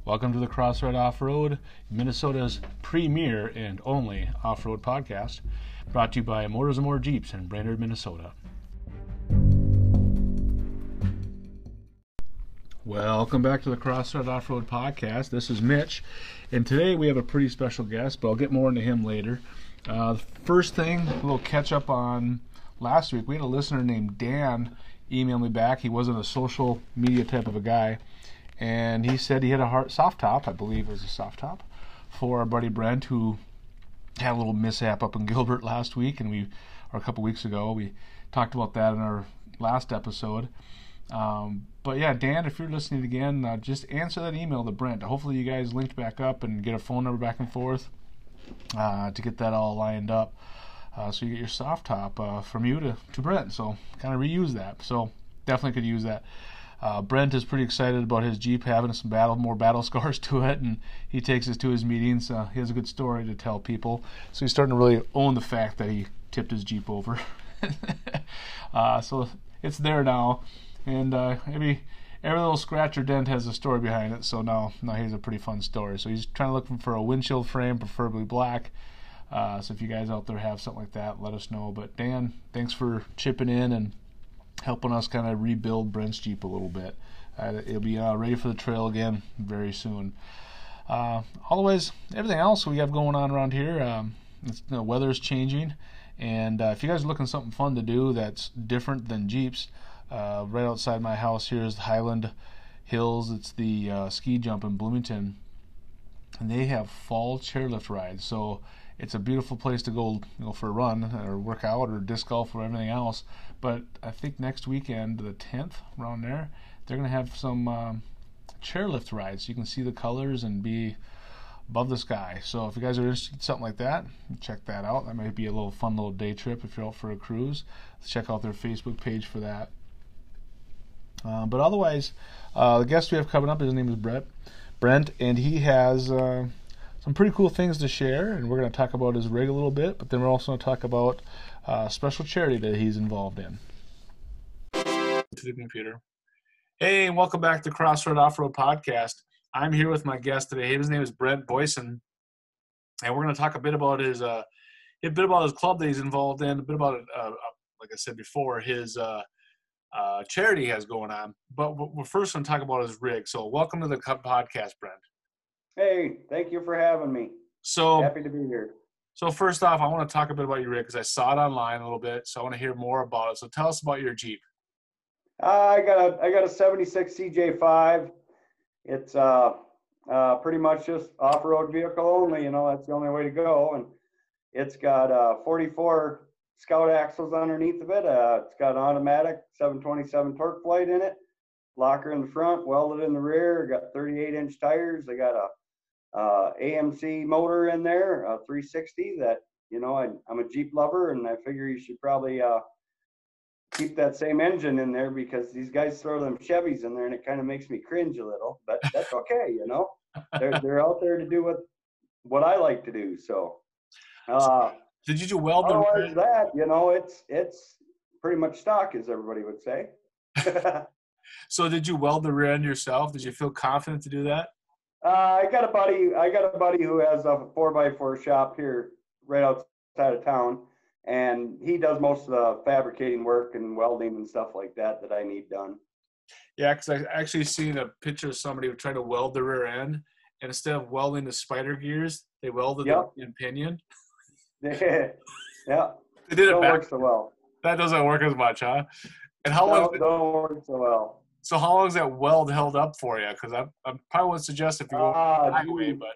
Welcome to the Crossroad Off-Road, Minnesota's premier and only off-road podcast, brought to you by Motors and More Jeeps in Brainerd, Minnesota. Welcome back to the Crossroad Off-Road podcast. This is Mitch, and today we have a pretty special guest, but I'll get more into him later. The first thing, a little catch up on last week. We had a listener named Dan email me back. He wasn't a social media type of a guy. And he said he had a soft top, I believe it was a soft top, for our buddy Brent, who had a little mishap up in Gilbert last week, or a couple weeks ago. We talked about that in our last episode. But yeah, Dan, if you're listening again, just answer that email to Brent. Hopefully you guys linked back up and get a phone number back and forth to get that all lined up. So you get your soft top from you to Brent. So kind of reuse that. So definitely could use that. Brent is pretty excited about his Jeep having some more battle scars to it, and he takes us to his meetings. He has a good story to tell people, so he's starting to really own the fact that he tipped his Jeep over. So it's there now, and every little scratch or dent has a story behind it. So now he has a pretty fun story. So he's trying to look for a windshield frame, preferably black. So if you guys out there have something like that, let us know. But Dan, thanks for chipping in and helping us kind of rebuild Brent's Jeep a little bit. It'll be ready for the trail again very soon. Otherwise, everything else we have going on around here, the weather's changing, and if you guys are looking for something fun to do that's different than Jeeps, right outside my house here is the Highland Hills. It's the ski jump in Bloomington, and they have fall chairlift rides. So it's a beautiful place to go for a run or work out or disc golf or everything else. But I think next weekend, the 10th, around there, they're going to have some chairlift rides. You can see the colors and be above the sky. So if you guys are interested in something like that, check that out. That might be a fun little day trip if you're out for a cruise. Check out their Facebook page for that. But otherwise, the guest we have coming up, his name is Brent, and he has some pretty cool things to share, and we're going to talk about his rig a little bit, but then we're also going to talk about a special charity that he's involved in. To the computer. Hey, and welcome back to Crossroad Off-Road Podcast. I'm here with my guest today. His name is Brent Boyson, and we're going to talk a bit about his club that he's involved in, a bit about, like I said before, his charity he has going on. But we're first going to talk about his rig. So welcome to the podcast, Brent. Hey, thank you for having me. So happy to be here. So first off, I want to talk a bit about your rig because I saw it online a little bit, so I want to hear more about it. So tell us about your Jeep. I got a 76 CJ5. It's pretty much just off-road vehicle only. That's the only way to go. And it's got 44 Scout axles underneath of it. It's got an automatic 727 torque plate in it. Locker in the front, welded in the rear. Got 38-inch tires. I got a AMC motor in there, a 360 that, I'm a Jeep lover, and I figure you should probably keep that same engine in there because these guys throw them Chevys in there and it kind of makes me cringe a little, but that's okay. They're out there to do what I like to do. So did you weld them? Otherwise it's pretty much stock, as everybody would say. So did you weld the rear end yourself? Did you feel confident to do that? I got a buddy who has a 4x4 shop here right outside of town, and he does most of the fabricating work and welding and stuff like that I need done. Yeah, because I actually seen a picture of somebody who tried to weld the rear end, and instead of welding the spider gears, they welded the pinion. Yeah, they did it back. Work so well. That doesn't work as much, huh? And how long? Don't work so well. So how long is that weld held up for you? Because I probably would suggest if you go the highway, but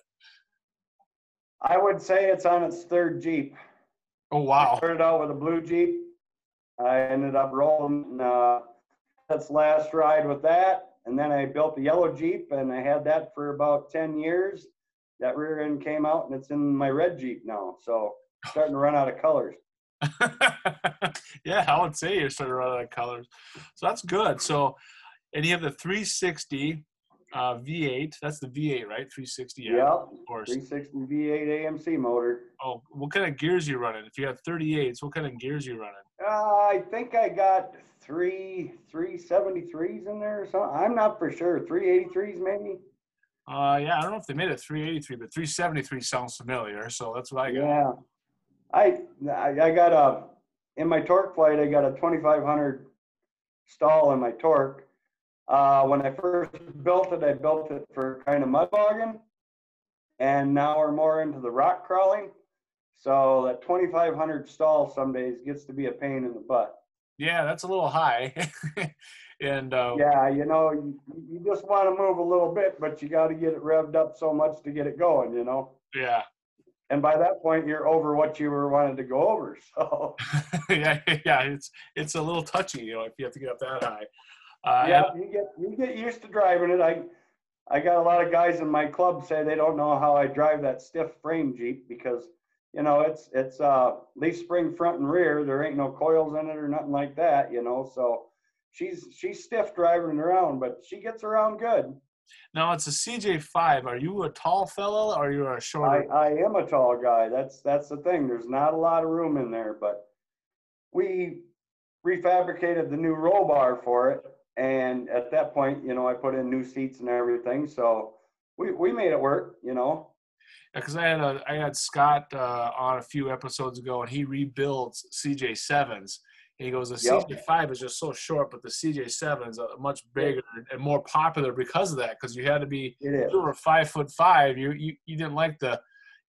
I would say it's on its third Jeep. Oh wow! I started out with a blue Jeep. I ended up rolling that's last ride with that, and then I built a yellow Jeep, and I had that for about 10 years. That rear end came out, and it's in my red Jeep now. So starting to run out of colors. Yeah, I would say you're starting to run out of colors. So that's good. So. And you have the 360 V8. That's the V8, right? 360. Yeah, of course. 360 V8 AMC motor. Oh, what kind of gears are you running? If you have 38s, what kind of gears are you running? I think I got three 373s in there or something. I'm not for sure. 383s maybe. Yeah, I don't know if they made it 383, but 373 sounds familiar, so that's what I got. Yeah, I got in my torque flight, I got a 2500 stall in my torque. When I first built it, I built it for kind of mud bogging, and now we're more into the rock crawling. So that 2500 stall some days gets to be a pain in the butt. Yeah, that's a little high. And Yeah, you just want to move a little bit, but you got to get it revved up so much to get it going. yeah, And by that point, you're over what you were wanting to go over. So yeah, it's a little touchy, if you have to get up that high. yeah, you get used to driving it. I got a lot of guys in my club say they don't know how I drive that stiff frame Jeep because it's leaf spring front and rear. There ain't no coils in it or nothing like that. So she's stiff driving around, but she gets around good. Now it's a CJ5. Are you a tall fella or are you a shorter? I am a tall guy. That's the thing. There's not a lot of room in there, but we refabricated the new roll bar for it. And at that point, I put in new seats and everything. So we made it work. Because I had Scott on a few episodes ago, and he rebuilds CJ7s. And he goes, the Yep. CJ5 is just so short, but the CJ7 is much bigger and more popular because of that. Because you had to be, if you were 5'5", you didn't like the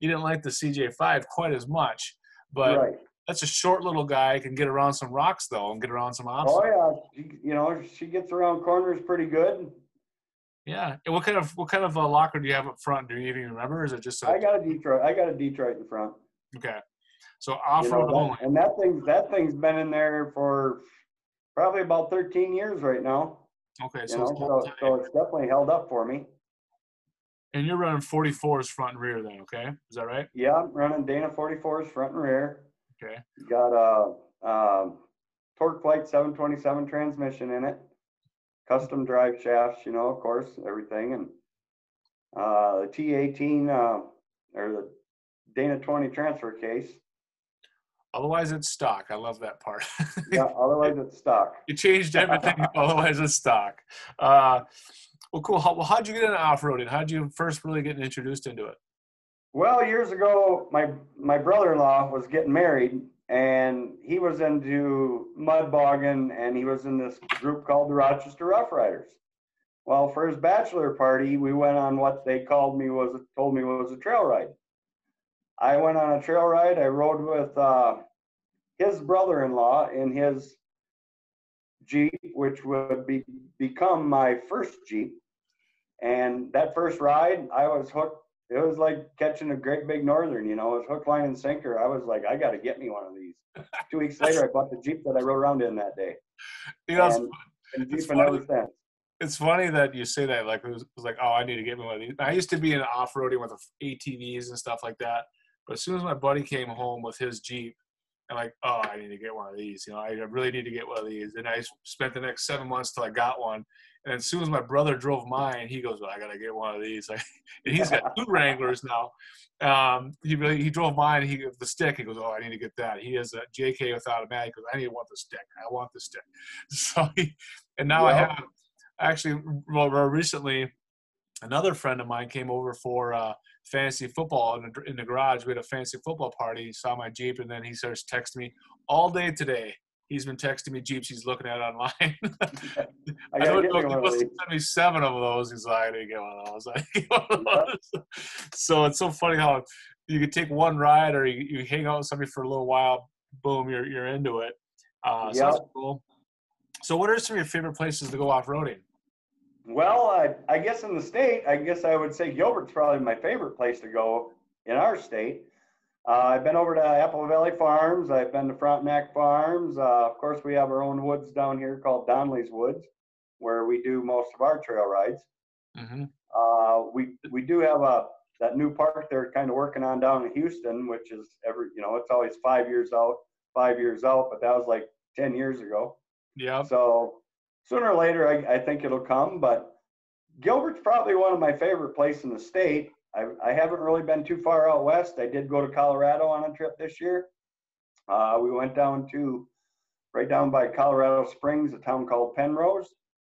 CJ5 quite as much. But right. That's a short little guy, can get around some rocks though, and get around some obstacles. Oh yeah, she gets around corners pretty good. Yeah. And what kind of a locker do you have up front? Do you even remember? Or is it just I got a Detroit in front. Okay. So off-road only. And that thing's been in there for probably about 13 years right now. Okay. So it's definitely held up for me. And you're running 44s front and rear then, okay? Is that right? Yeah, I'm running Dana 44s front and rear. Okay. Got a Torque Flight 727 transmission in it. Custom drive shafts, of course, everything. And the T18 or the Dana 20 transfer case. Otherwise, it's stock. I love that part. Yeah, otherwise it's stock. You changed everything. Otherwise, it's stock. Well, cool. How'd you get into off-roading? How'd you first really get introduced into it? Well, years ago, my brother-in-law was getting married, and he was into mud bogging, and he was in this group called the Rochester Rough Riders. Well, for his bachelor party, we went on what they told me was a trail ride. I went on a trail ride. I rode with his brother-in-law in his Jeep, which would become my first Jeep. And that first ride, I was hooked. It was like catching a great big northern, it was hook, line, and sinker. I was like, I got to get me one of these. 2 weeks later, I bought the Jeep that I rode around in that day. And Jeep ever since. It's funny that you say that. Like, it was like, oh, I need to get me one of these. I used to be in off-roading with ATVs and stuff like that. But as soon as my buddy came home with his Jeep, I'm like, oh, I need to get one of these. I really need to get one of these. And I spent the next 7 months till I got one. And as soon as my brother drove mine, he goes, well, I got to get one of these. And he's got 2 Wranglers now. He drove mine. The stick. He goes, oh, I need to get that. He has a JK with automatic. He goes, I want the stick. I want the stick. So I have actually, recently, another friend of mine came over for fantasy football in the garage. We had a fantasy football party. He saw my Jeep, and then he starts texting me all day today. He's been texting me Jeeps he's looking at online. I don't know if he must have sent me 7 of those. He's like, I didn't get one of those. So it's so funny how you could take one ride or you hang out with somebody for a little while, boom, you're into it. So that's cool. So what are some of your favorite places to go off-roading? Well, I guess in the state, I would say Gilbert's probably my favorite place to go in our state. I've been over to Apple Valley Farms. I've been to Frontenac Farms. Of course, we have our own woods down here called Donnelly's Woods, where we do most of our trail rides. Mm-hmm. We do have that new park they're kind of working on down in Houston, which is it's always 5 years out, but that was like 10 years ago. Yeah. So sooner or later, I think it'll come, but Gilbert's probably one of my favorite places in the state. I haven't really been too far out west. I did go to Colorado on a trip this year. We went right down by Colorado Springs, a town called Penrose.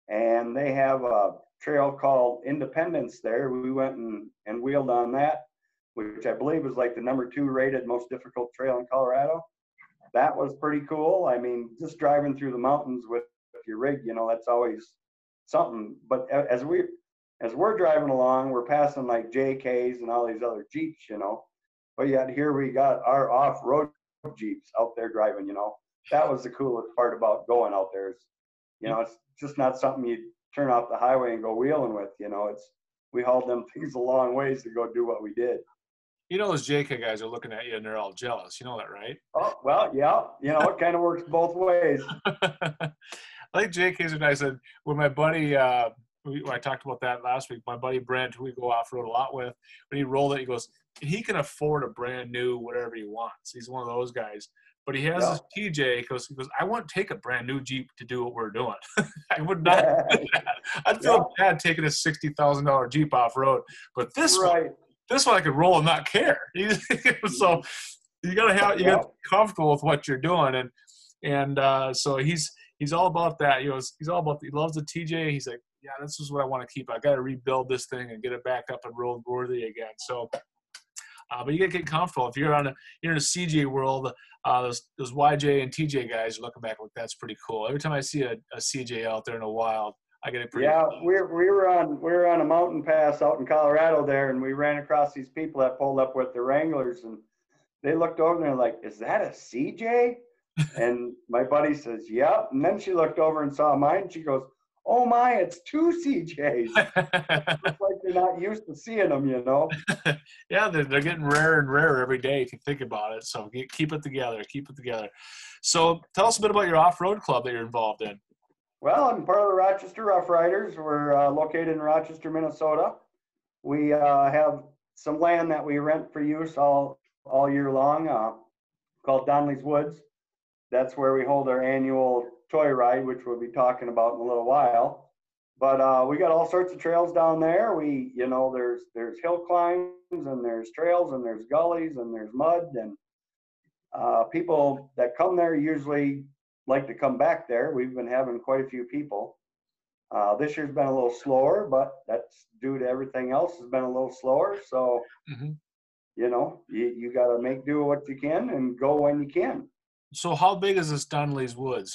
and they have a trail called Independence there. We went and wheeled on that, which I believe was like the #2 rated most difficult trail in Colorado. That was pretty cool. I mean, just driving through the mountains with your rig, you know, that's always something. But as we're driving along, we're passing like JKs and all these other Jeeps, you know. But yet here we got our off-road Jeeps out there driving, you know. That was the coolest part about going out there. Is, you know, it's just not something you turn off the highway and go wheeling with, you know. We hauled them things a long ways to go do what we did. You know, those JK guys are looking at you and they're all jealous. You know that, right? Oh, well, yeah, you know, it kind of works both ways. I think JK's are nice. And when my buddy, I talked about that last week, my buddy Brent, who we go off-road a lot with, when he rolled it, he goes, he can afford a brand new whatever he wants. He's one of those guys. But he has this TJ, he goes, I wouldn't take a brand new Jeep to do what we're doing. I would not do that. I'd feel bad taking a $60,000 Jeep off-road. But this one I could roll and not care. So you gotta be comfortable with what you're doing, and so he's all about that. He loves the TJ. He's like, yeah, this is what I want to keep. I got to rebuild this thing and get it back up and roadworthy again. So, but you gotta get comfortable. If you're in a CJ world, those YJ and TJ guys are looking back like that's pretty cool. Every time I see a CJ out there in the wild, I get it pretty. Yeah, we were on a mountain pass out in Colorado there, and we ran across these people that pulled up with the Wranglers, and they looked over and they're like, "Is that a CJ?" And my buddy says, "Yep." And then she looked over and saw mine. And she goes, "Oh my, it's 2 CJs." It's like they're not used to seeing them, you know. Yeah, they're getting rarer and rarer every day if you think about it. So keep it together. So tell us a bit about your off-road club that you're involved in. Well, I'm part of the Rochester Rough Riders. We're located in Rochester, Minnesota. We have some land that we rent for use all year long called Donnelly's Woods. That's where we hold our annual toy ride, which we'll be talking about in a little while. But we got all sorts of trails down there. There's hill climbs and there's trails and there's gullies and there's mud. And people that come there usually like to come back there. We've been having quite a few people. This year's been a little slower, but that's due to everything else has been a little slower. So, you know, you got to make do with what you can and go when you can. So how big is this Donnelly's Woods?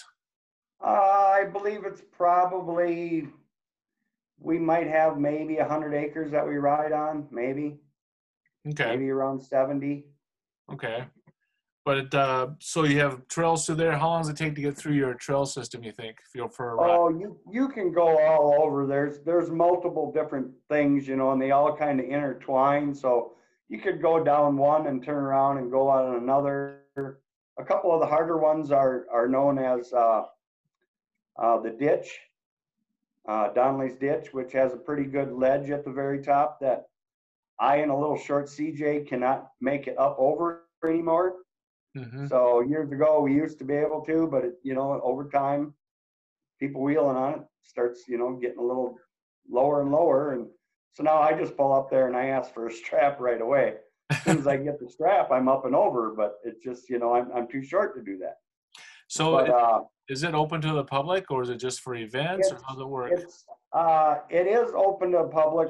I believe it's probably, we might have maybe 100 acres that we ride on, maybe. Okay. Maybe around 70. Okay. But so you have trails through there. How long does it take to get through your trail system, you think, for a ride? Oh, you can go all over. There's multiple different things, you know, and they all kind of intertwine. So you could go down one and turn around and go on another. A couple of the harder ones are known as the ditch, Donnelly's Ditch, which has a pretty good ledge at the very top that I and a little short CJ cannot make it up over anymore. So years ago we used to be able to, but you know, over time, people wheeling on it starts, you know, getting a little lower and lower, and so now I just pull up there and I ask for a strap right away. As soon as I get the strap, I'm up and over, but it's just, you know, I'm too short to do that. So is it open to the public, or is it just for events, or how does it work? It is open to the public.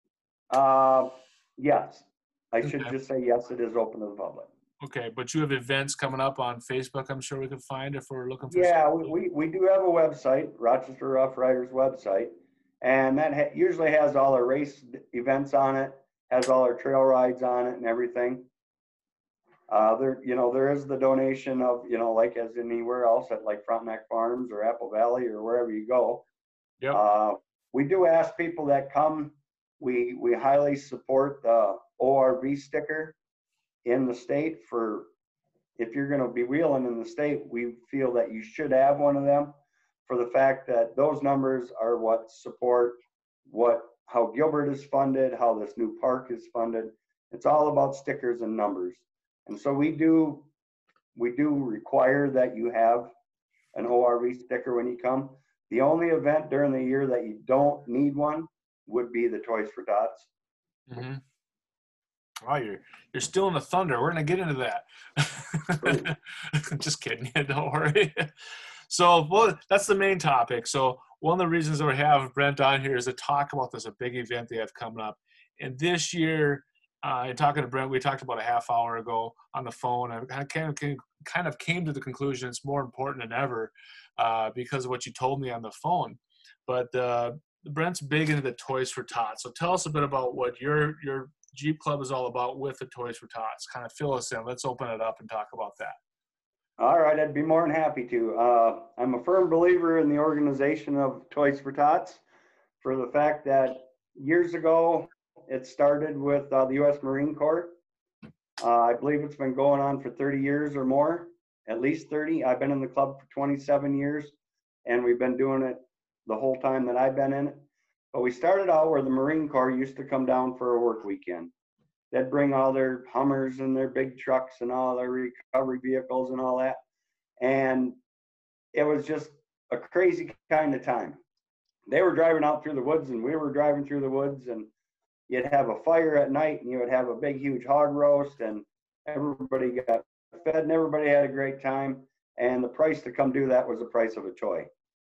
Yes, I should just say yes, it is open to the public. Okay, but you have events coming up on Facebook, I'm sure we could find if we're looking for. Yeah, we do have a website, Rochester Rough Riders website, and that usually has all our race events on it, has all our trail rides on it and everything. There is the donation of, you know, like as anywhere else at like Frontenac Farms or Apple Valley or wherever you go. Yep. We do ask people that come, we highly support the ORV sticker in the state. For if you're going to be wheeling in the state, we feel that you should have one of them, for the fact that those numbers are what support how Gilbert is funded, how this new park is funded. It's all about stickers and numbers. And so we do require that you have an ORV sticker when you come. The only event during the year that you don't need one would be the Toys for Tots. Oh, you're still in the thunder. We're going to get into that. Just kidding. Don't worry. So, well, that's the main topic. So one of the reasons that we have Brent on here is to talk about this, a big event they have coming up. And this year, in talking to Brent, we talked about a half hour ago on the phone. I kind of came to the conclusion it's more important than ever because of what you told me on the phone. But Brent's big into the Toys for Tots. So tell us a bit about what your Jeep Club is all about with the Toys for Tots. Kind of fill us in. Let's open it up and talk about that. All right, I'd be more than happy to. I'm a firm believer in the organization of Toys for Tots for the fact that years ago, it started with the U.S. Marine Corps. I believe it's been going on for 30 years or more, at least 30. I've been in the club for 27 years, and we've been doing it the whole time that I've been in it. But we started out where the Marine Corps used to come down for a work weekend. They'd bring all their Hummers and their big trucks and all their recovery vehicles and all that. And it was just a crazy kind of time. They were driving out through the woods and we were driving through the woods, and you'd have a fire at night and you would have a big, huge hog roast, and everybody got fed and everybody had a great time. And the price to come do that was the price of a toy.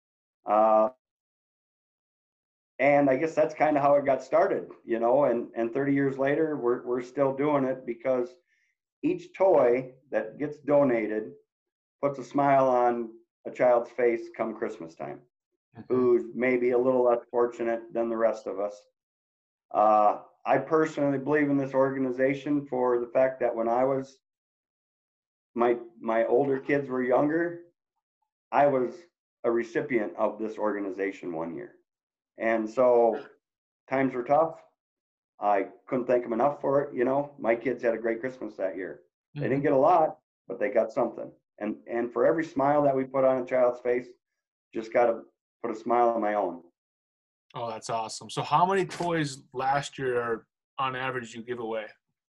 And I guess that's kind of how it got started, and 30 years later, we're still doing it because each toy that gets donated puts a smile on a child's face come Christmas time, who's maybe a little less fortunate than the rest of us. I personally believe in this organization for the fact that when I was, my older kids were younger, I was a recipient of this organization one year. And so times were tough. I couldn't thank them enough for it. My kids had a great Christmas that year. They didn't get a lot, but they got something. And for every smile that we put on a child's face, just got to put a smile on my own. Oh, that's awesome. So how many toys last year on average you give away?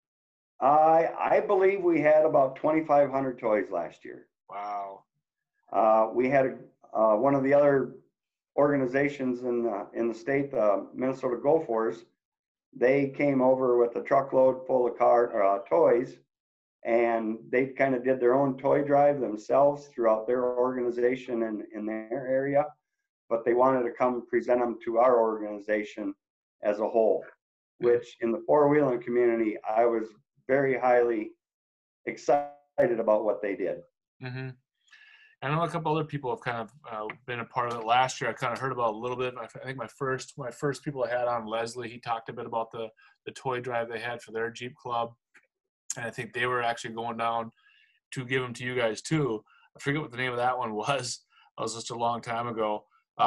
I believe we had about 2,500 toys last year. Wow. We had one of the other organizations in the state, Minnesota Gophers. They came over with a truckload full of toys, and they kind of did their own toy drive themselves throughout their organization and in their area, but they wanted to come present them to our organization as a whole, which in the four-wheeling community, I was very highly excited about what they did. Mm-hmm. I know a couple other people have kind of been a part of it last year. I kind of heard about a little bit. I think my first people I had on, Leslie, he talked a bit about the toy drive they had for their Jeep Club. And I think they were actually going down to give them to you guys too. I forget what the name of that one was. That was just a long time ago.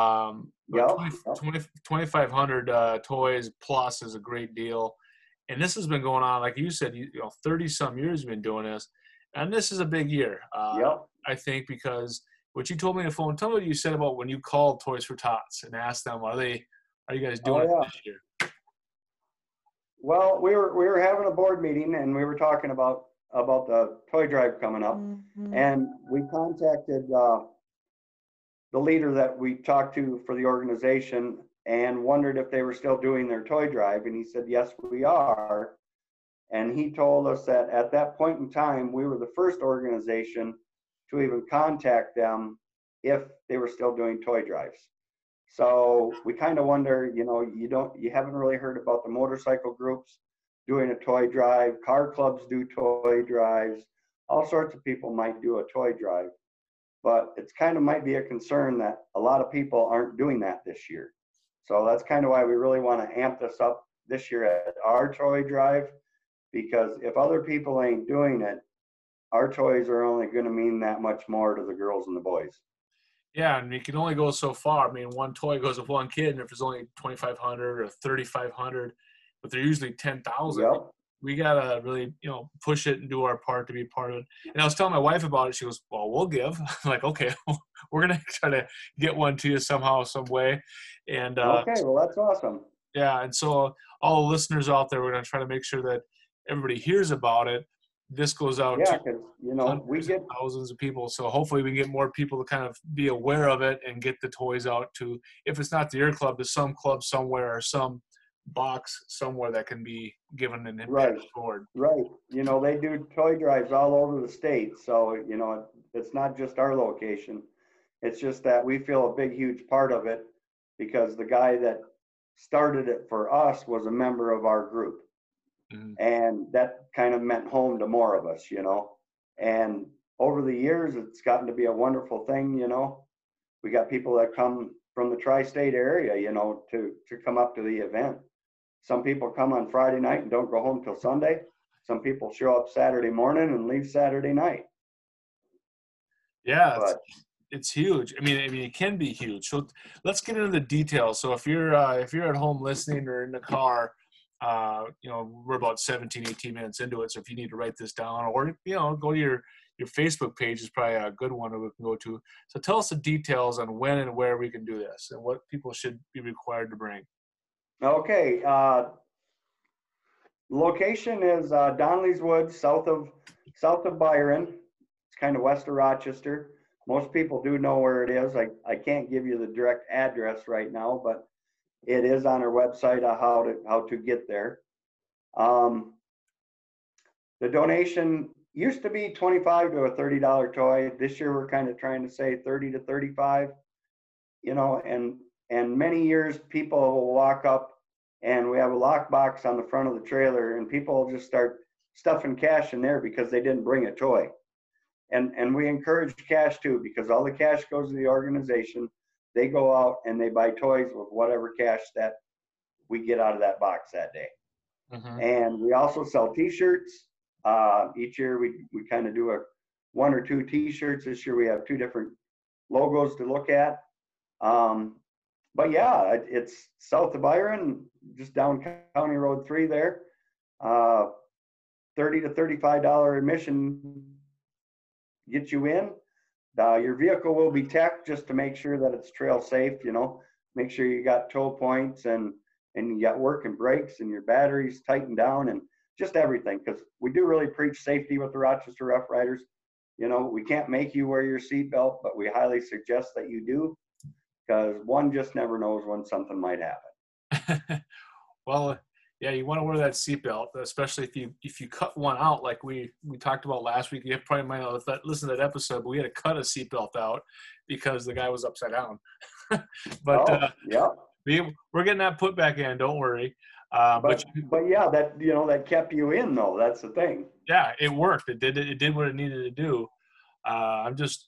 2,500 toys plus is a great deal. And this has been going on, like you said, 30 some years you've been doing this. And this is a big year, I think, because what you told me on the phone, tell me what you said about when you called Toys for Tots and asked them, are you guys doing it this year? Well, we were having a board meeting and we were talking about the toy drive coming up, and we contacted the leader that we talked to for the organization and wondered if they were still doing their toy drive, and he said, yes, we are. And he told us that at that point in time, we were the first organization to even contact them if they were still doing toy drives. So we kind of wonder, you haven't really heard about the motorcycle groups doing a toy drive. Car clubs do toy drives. All sorts of people might do a toy drive. But it's kind of might be a concern that a lot of people aren't doing that this year. So that's kind of why we really want to amp this up this year at our toy drive. Because if other people ain't doing it, our toys are only going to mean that much more to the girls and the boys. Yeah, and you can only go so far. I mean, one toy goes with one kid, and if there's only 2,500 or 3,500, but they're usually 10,000, we got to really, push it and do our part to be part of it. And I was telling my wife about it. She goes, well, we'll give. I'm like, okay, we're going to try to get one to you somehow, some way. And okay, well, that's awesome. Yeah, and so all the listeners out there, we're going to try to make sure that everybody hears about it. This goes out to we get thousands of people. So hopefully we can get more people to kind of be aware of it and get the toys out to, if it's not the Air Club, to some club somewhere or some box somewhere that can be given an impact forward. Right. They do toy drives all over the state. So, it's not just our location. It's just that we feel a big, huge part of it because the guy that started it for us was a member of our group. Mhm. And that kind of meant home to more of us, And over the years, it's gotten to be a wonderful thing, We got people that come from the tri-state area, to come up to the event. Some people come on Friday night and don't go home till Sunday. Some people show up Saturday morning and leave Saturday night. Yeah, But it's huge. I mean, it can be huge. So let's get into the details. So if you're at home listening or in the car, we're about 17, 18 minutes into it. So if you need to write this down, or go to your Facebook page is probably a good one that we can go to. So tell us the details on when and where we can do this and what people should be required to bring. okay, location is Donley's Woods, south of Byron. It's kind of west of Rochester. Most people do know where it is. I can't give you the direct address right now, but it is on our website how to get there. The donation used to be $25 to a $30 toy. This year we're kind of trying to say 30 to 35. And many years people will walk up and we have a lockbox on the front of the trailer and people will just start stuffing cash in there because they didn't bring a toy. And we encourage cash too, because all the cash goes to the organization. They go out and they buy toys with whatever cash that we get out of that box that day. Mm-hmm. And we also sell t-shirts. Each year we kind of do one or two t-shirts. This year we have two different logos to look at. But yeah, it's south of Byron, just down County Road 3 there. $30 to $35 admission gets you in. Your vehicle will be teched just to make sure that it's trail safe, make sure you got tow points and you got working brakes and your batteries tightened down and just everything, because we do really preach safety with the Rochester Rough Riders. We can't make you wear your seatbelt, but we highly suggest that you do, because one just never knows when something might happen. Well, yeah, you want to wear that seatbelt, especially if you cut one out, like we talked about last week. You probably might not listen to that episode, but we had to cut a seatbelt out because the guy was upside down. But yeah, we're getting that put back in. Don't worry. But yeah, that kept you in though. That's the thing. Yeah, it worked. It did what it needed to do. I'm just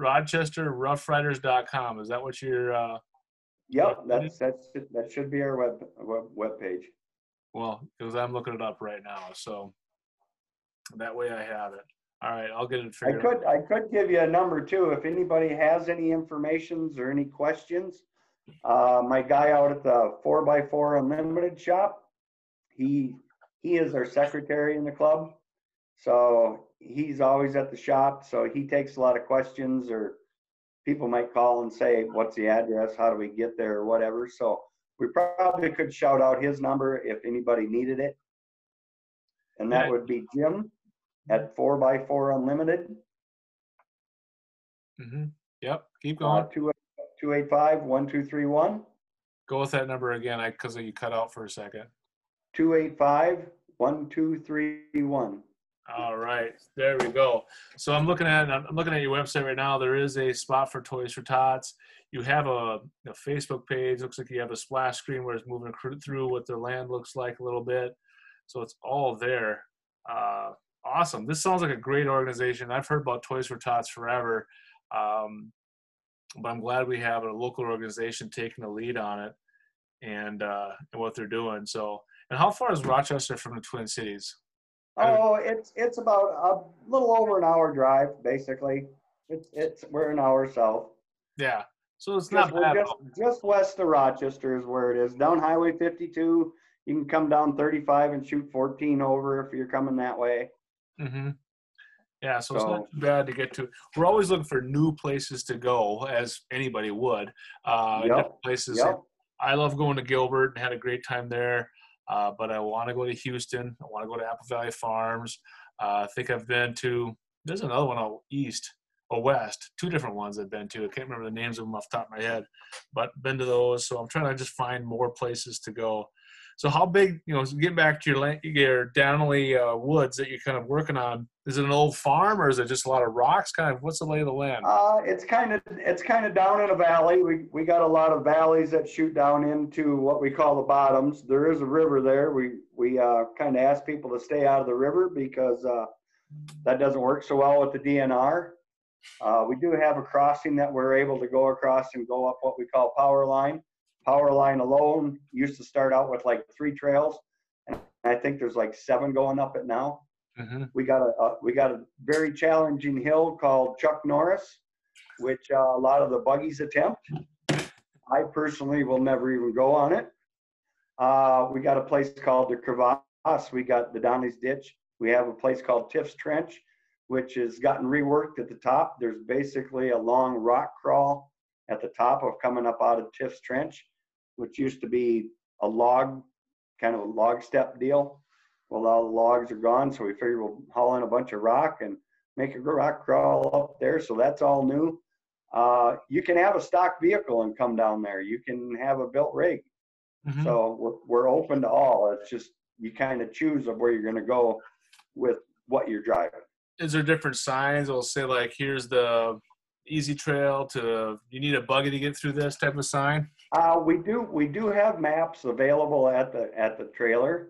RochesterRoughRiders.com. Is that what you're? Yep, that should be our web page. Well, because I'm looking it up right now, so that way I have it. All right, I'll get it figured out. I could give you a number too if anybody has any informations or any questions. My guy out at the 4x4 Unlimited shop, he is our secretary in the club, so he's always at the shop. So he takes a lot of questions, or people might call and say, "What's the address? How do we get there?" or whatever. So we probably could shout out his number if anybody needed it, and that would be Jim at 4x4 Unlimited. Mm-hmm. Yep. Keep going. 285-1231. Go with that number again, because you cut out for a second. 285-1231. All right, there we go. So I'm looking at your website right now. There is a spot for Toys for Tots. You have a Facebook page. Looks like you have a splash screen where it's moving through what the land looks like a little bit. So it's all there. Awesome. This sounds like a great organization. I've heard about Toys for Tots forever, but I'm glad we have a local organization taking the lead on it and what they're doing. So, and how far is Rochester from the Twin Cities? Oh, it's about a little over an hour drive, basically. We're an hour south. Yeah, so it's not bad. Just west of Rochester is where it is. Down Highway 52, you can come down 35 and shoot 14 over if you're coming that way. Mm-hmm. Yeah, so it's not too bad to get to. We're always looking for new places to go, as anybody would. Different places. Yep. I love going to Gilbert and had a great time there. But I want to go to Houston. I want to go to Apple Valley Farms. I think I've been to, there's another one out east or west, two different ones I've been to. I can't remember the names of them off the top of my head, but been to those. So I'm trying to just find more places to go. So how big, getting back to your Donnelly Woods that you're kind of working on, is it an old farm or is it just a lot of rocks? Kind of, what's the lay of the land? It's kind of down in a valley. We got a lot of valleys that shoot down into what we call the bottoms. There is a river there. We kind of ask people to stay out of the river because that doesn't work so well with the DNR. We do have a crossing that we're able to go across and go up what we call power line. Power line alone used to start out with like 3 trails, and I think there's like 7 going up it now. Mm-hmm. We got a very challenging hill called Chuck Norris, which a lot of the buggies attempt. I personally will never even go on it. We got a place called the Crevasse. We got the Donnelly's Ditch. We have a place called Tiff's Trench, which has gotten reworked at the top. There's basically a long rock crawl at the top of coming up out of Tiff's Trench, which used to be a log, kind of a log step deal. Well, all the logs are gone, so we figured we'll haul in a bunch of rock and make a rock crawl up there. So that's all new. You can have a stock vehicle and come down there. You can have a built rig. Mm-hmm. So we're open to all. It's just you kind of choose of where you're going to go with what you're driving. Is there different signs? It'll say like, here's the easy trail to, you need a buggy to get through this type of sign? We do have maps available at the trailer.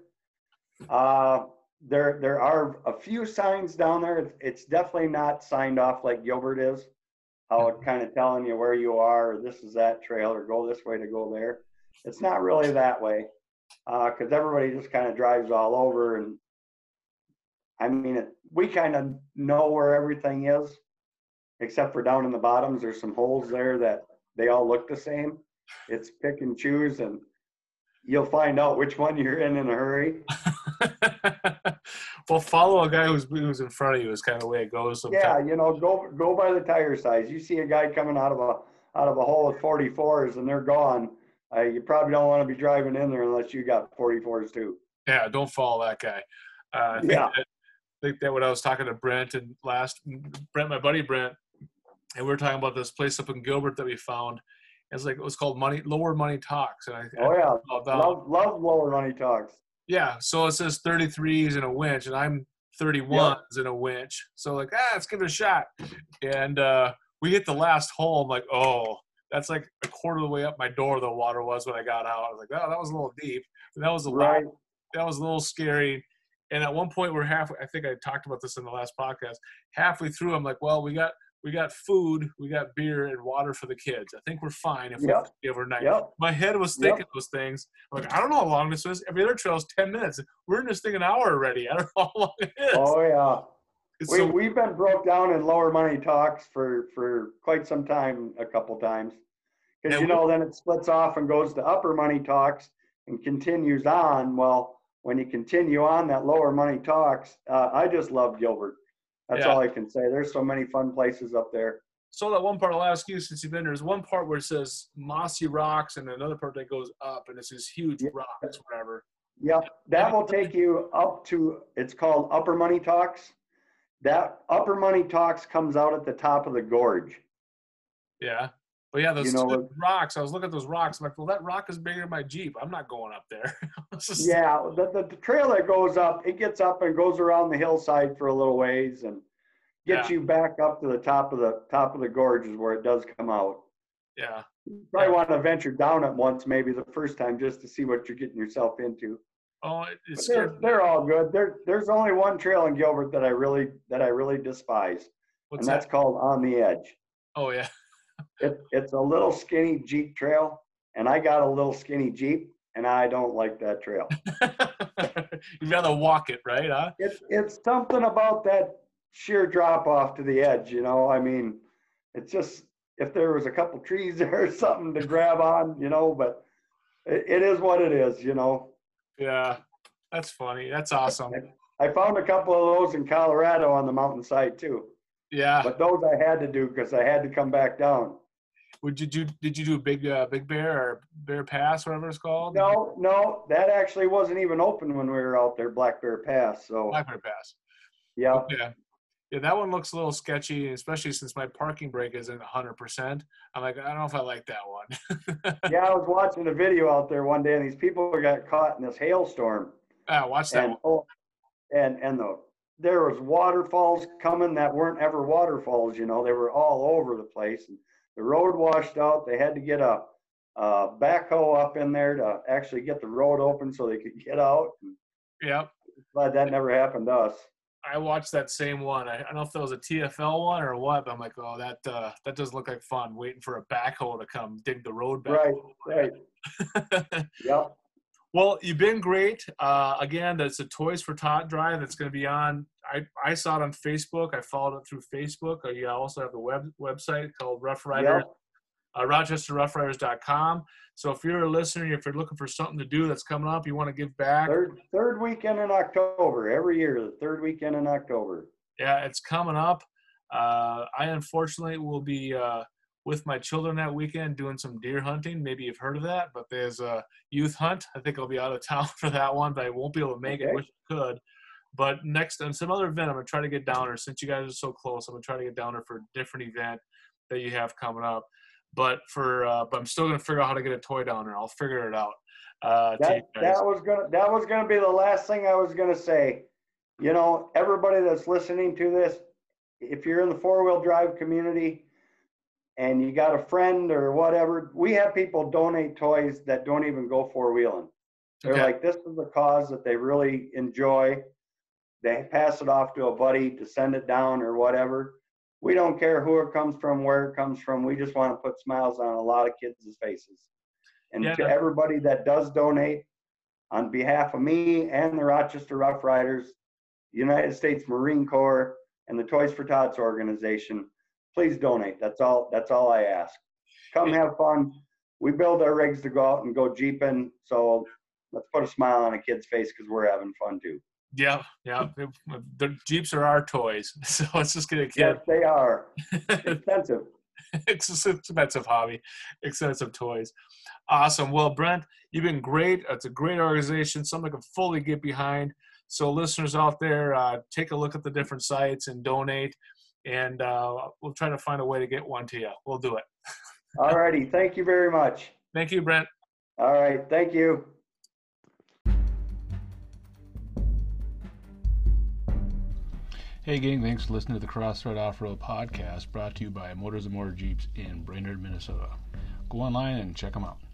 There are a few signs down there. It's definitely not signed off like Gilbert is. How it kind of telling you where you are, or this is that trail, or go this way to go there. It's not really that way, because everybody just kind of drives all over. And I mean, we kind of know where everything is, except for down in the bottoms. There's some holes there that they all look the same. It's pick and choose, and you'll find out which one you're in a hurry. Well, follow a guy who's in front of you is kind of the way it goes sometimes. Yeah, go by the tire size. You see a guy coming out of a hole with 44s and they're gone. You probably don't want to be driving in there unless you got 44s too. Yeah, don't follow that guy. I think that when I was talking to Brent, my buddy Brent, and we were talking about this place up in Gilbert that we found. It was called Lower Money Talks. And love Lower Money Talks. Yeah, so it says 33s in a winch, and I'm 31s in a winch. So like, let's give it a shot. And we hit the last hole. I'm like, oh, that's like a quarter of the way up my door. The water was when I got out. I was like, oh, that was a little deep. And that was that was a little scary. And at one point, I think I talked about this in the last podcast. Halfway through, I'm like, well, we got food, we got beer and water for the kids. I think we're fine if we stay overnight. Yep. My head was thinking those things. I'm like, I don't know how long this is. Every other trail is 10 minutes. We're in this thing an hour already. I don't know how long it is. Oh, yeah. We've been broke down in Lower Money Talks for quite some time, a couple times. Because, then it splits off and goes to Upper Money Talks and continues on. Well, when you continue on that Lower Money Talks, I just love Gilbert. That's all I can say. There's so many fun places up there. So that one part I'll ask you since you've been there, there's one part where it says mossy rocks and another part that goes up and it's this huge rocks, whatever. Yeah, that will take you up to, it's called Upper Money Talks. That Upper Money Talks comes out at the top of the gorge. Yeah. But yeah, those two rocks, I was looking at those rocks. I'm like, well, that rock is bigger than my Jeep. I'm not going up there. Yeah, the trail that goes up, it gets up and goes around the hillside for a little ways and gets you back up to the top of the gorge is where it does come out. Yeah. You probably want to venture down it once, maybe the first time, just to see what you're getting yourself into. Oh, it's they're all good. There's only one trail in Gilbert that I really despise. What's that's called On the Edge. Oh yeah. It's a little skinny Jeep trail, and I got a little skinny Jeep, and I don't like that trail. You'd rather walk it, right? Huh? It's something about that sheer drop off to the edge, I mean, it's just, if there was a couple trees there or something to grab on, but it is what it is, Yeah, that's funny. That's awesome. I found a couple of those in Colorado on the mountainside too. Yeah. But those I had to do because I had to come back down. Did you do Big Bear or Bear Pass, whatever it's called? No, that actually wasn't even open when we were out there, Black Bear Pass. So Black Bear Pass. Yeah. Okay. Yeah, that one looks a little sketchy, especially since my parking brake isn't 100%. I'm like, I don't know if I like that one. Yeah, I was watching a video out there one day, and these people got caught in this hailstorm, Watch that and one. oh, and there was waterfalls coming that weren't ever waterfalls. They were all over the place. And the road washed out. They had to get a backhoe up in there to actually get the road open so they could get out. Yep. Glad that never happened to us. I watched that same one. I don't know if that was a TFL one or what, but I'm like, oh, that doesn't look like fun. Waiting for a backhoe to come dig the road back. Right. Yep. Well, you've been great. Again, that's a Toys for Tot drive that's going to be on. I saw it on Facebook. I followed it through Facebook. You also have the website called Rough Riders, RochesterRoughRiders.com. So if you're a listener, if you're looking for something to do that's coming up, you want to give back. Third weekend in October, every year, the third weekend in October. Yeah, it's coming up. I unfortunately will be with my children that weekend doing some deer hunting. Maybe you've heard of that, but there's a youth hunt. I think I'll be out of town for that one, but I won't be able to make it. Wish I could. But next, on some other event, I'm going to try to get down there. Since you guys are so close, I'm going to try to get down there for a different event that you have coming up. But I'm still going to figure out how to get a toy down there. I'll figure it out. That was gonna be the last thing I was gonna say. Everybody that's listening to this, if you're in the 4-wheel drive community and you got a friend or whatever, we have people donate toys that don't even go 4-wheeling. They're like, this is a cause that they really enjoy. They pass it off to a buddy to send it down or whatever. We don't care who it comes from, where it comes from. We just want to put smiles on a lot of kids' faces. And to everybody that does donate, on behalf of me and the Rochester Rough Riders, United States Marine Corps, and the Toys for Tots organization, please donate. That's all I ask. Come have fun. We build our rigs to go out and go jeeping, so let's put a smile on a kid's face because we're having fun too. Yeah. The Jeeps are our toys, so let's just get a kid. Yes, they are. Expensive. It's an expensive hobby, expensive toys. Awesome. Well, Brent, you've been great. It's a great organization, something I can fully get behind. So listeners out there, take a look at the different sites and donate, and we'll try to find a way to get one to you. We'll do it. All righty. Thank you very much. Thank you, Brent. All right. Thank you. Hey gang, thanks for listening to the Crossroad Off-Road Podcast, brought to you by Motors and Motor Jeeps in Brainerd, Minnesota. Go online and check them out.